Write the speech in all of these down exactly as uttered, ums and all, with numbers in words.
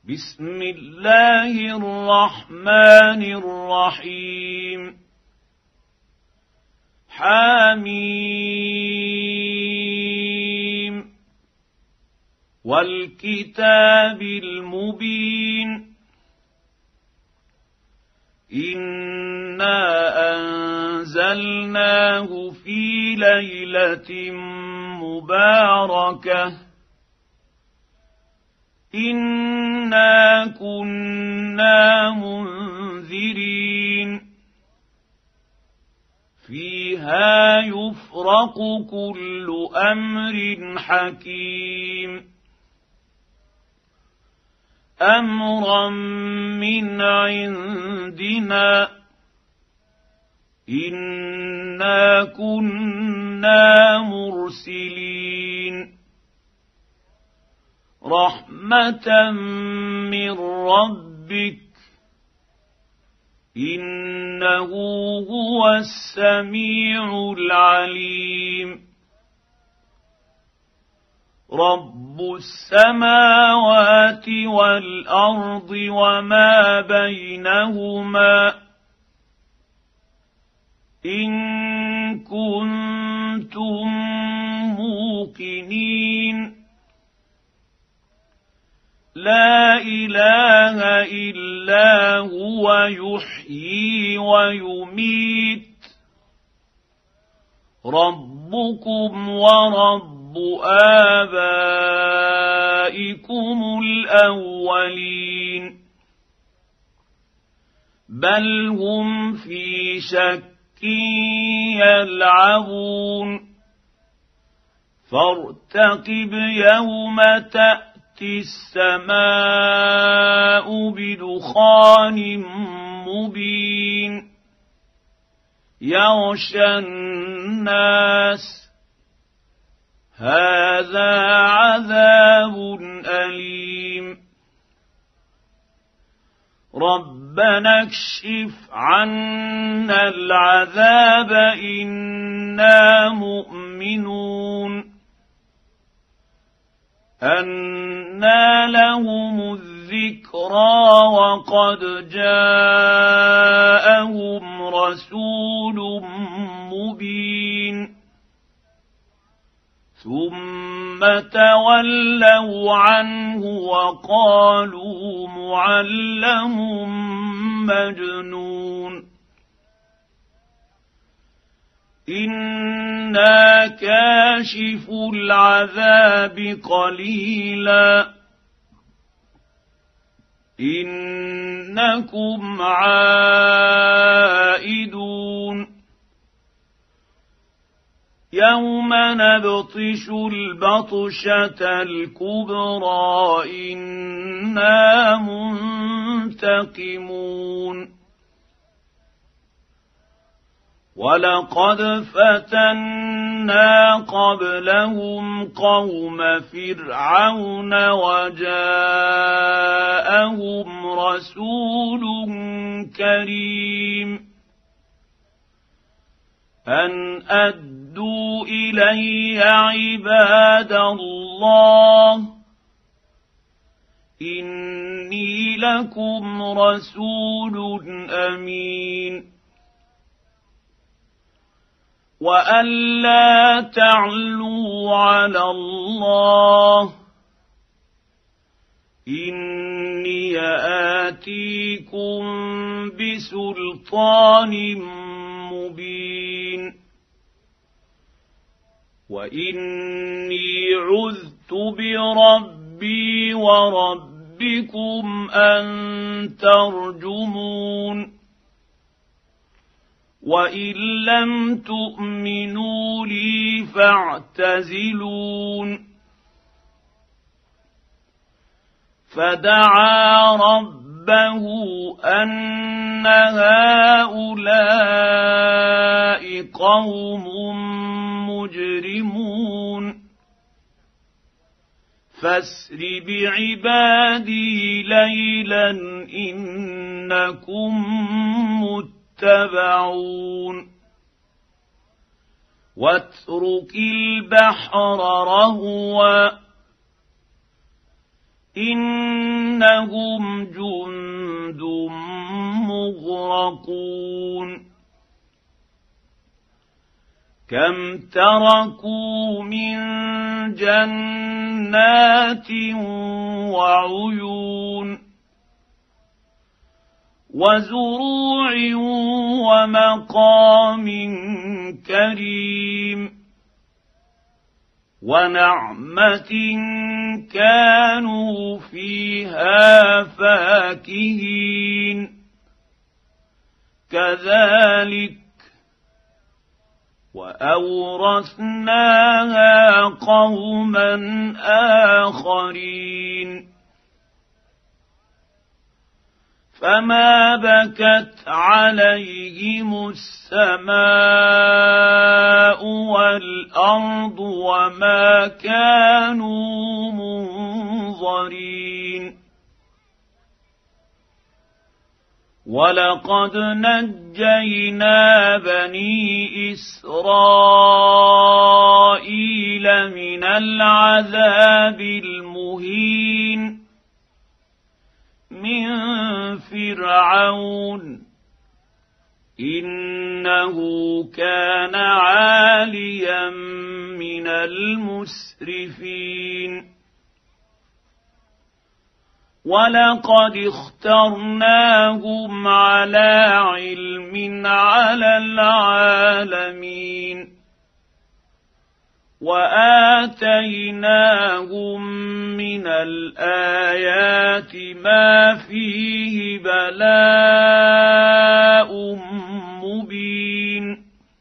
بسم الله الرحمن الرحيم حميم والكتاب المبين إنا أنزلناه في ليلة مباركة إنا كنا منذرين فيها يفرق كل أمر حكيم أمرا من عندنا إنا كنا مرسلين رحمة من ربك إنه هو السميع العليم رب السماوات والأرض وما بينهما إن كنتم موقنين لا إله إلا هو يحيي ويميت ربكم ورب آبائكم الأولين بل هم في شك يلعبون فارتقب يوم تأتي السماء بدخان مبين يغشى الناس هذا عذاب أليم ربنا اكشف عنا العذاب إنا مؤمنون أنى لهم الذكرى وقد جاءهم رسول مبين ثم تولوا عنه وقالوا معلم مجنون إنا كاشف العذاب قليلا إنكم عائدون يوم نبطش البطشة الكبرى إنا منتقمون ولقد فتنا قبلهم قوم فرعون وجاءهم رسول كريم أن أدوا إلي عباد الله إني لكم رسول أمين وألا تعلوا على الله إني آتيكم بسلطان مبين وإني عذت بربي وربكم أن ترجمون وإن لم تؤمنوا لي فاعتزلون فدعا ربه أن هؤلاء قوم مجرمون فاسر بعبادي ليلا إنكم متبعون واترك البحر رهوا إنهم جند مغرقون كم تركوا من جنات وعيون وزروع ومقام كريم ونعمة كانوا فيها فاكهين كذلك وأورثناها قوما آخرين فما بكت عليهم السماء والأرض وما كانوا منظرين ولقد نجينا بني إسرائيل من العذاب المهين من فرعون إنه كان عاليا من المسرفين ولقد اخترناهم على علم على العالمين وآتيناهم من الآيات ما فيه بلاء مبين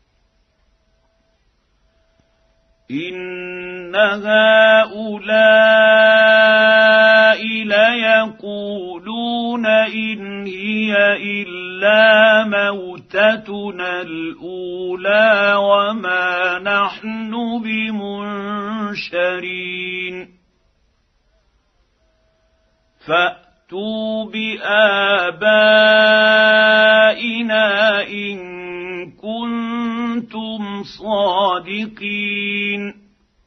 إن هؤلاء ليقولون إن هي إلا موتتنا الأولى وما نحن بمنشرين فأتوا بآبائنا إن كنتم صادقين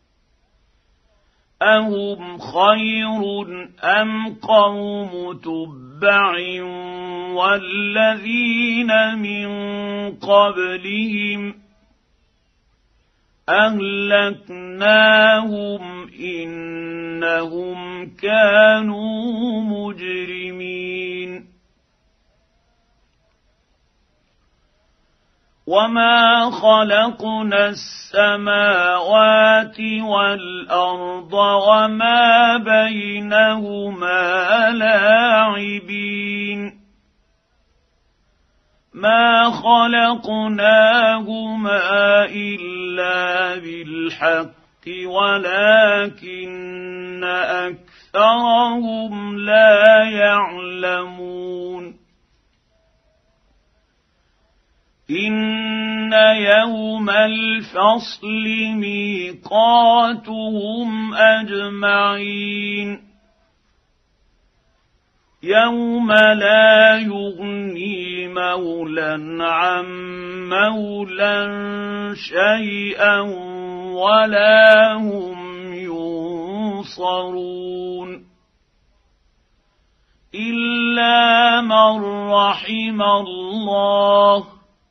أهم خير أم قوم تبع والذين من قبلهم أهلكناهم إنهم كانوا مجرمين وما خلقنا السماوات والأرض وما بينهما لاعبين ما خلقناهما إلا بالحق ولكن أكثرهم لا يعلمون إن يوم الفصل ميقاتهم أجمعين يوم لا يغني مولى عن مولى شيئا ولا هم ينصرون إلا من رحم الله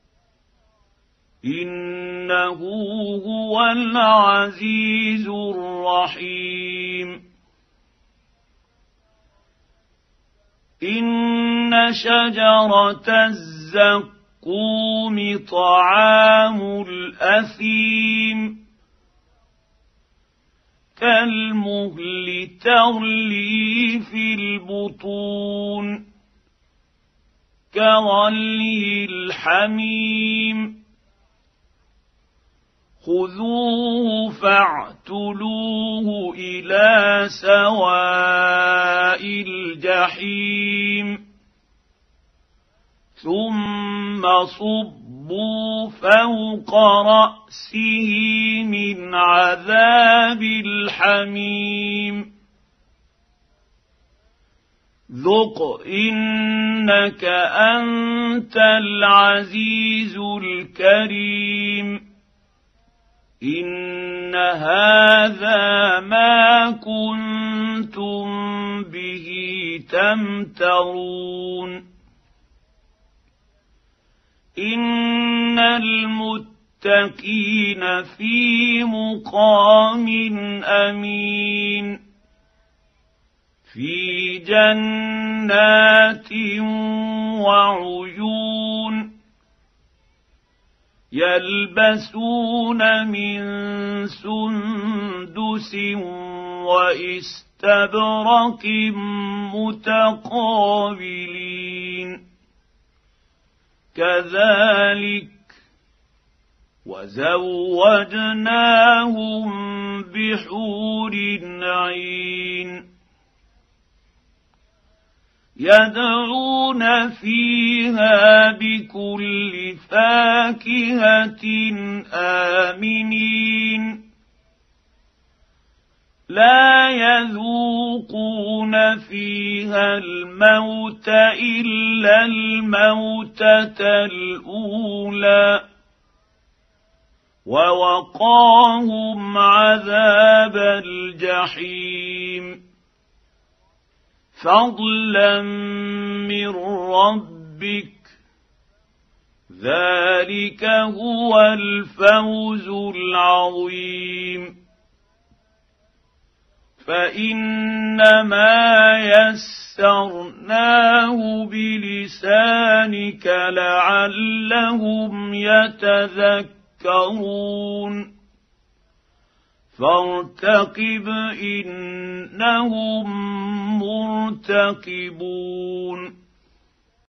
إنه هو العزيز الرحيم إن شجرة الزقوم طعام الأثيم كالمهل تغلي في البطون كغلي الحميم خذوه فاعتلوه إلى سواء الجحيم ثم صبوا فوق رأسه من عذاب الحميم ذق إنك أنت العزيز الكريم إن هذا ما كنتم به تمترون إن المتقين في مقام أمين في جنات وعيون يلبسون من سندس واستبرق متقابلين كذلك وزوجناهم بحور عين يدعون فيها بكل فاكهة آمنين لا يذوقون فيها الموت إلا الموتة الأولى ووقاهم عذاب الجحيم فضلا من ربك ذلك هو الفوز العظيم فإنما يسرناه بلسانك لعلهم يتذكرون فارتقب إنهم مرتقبون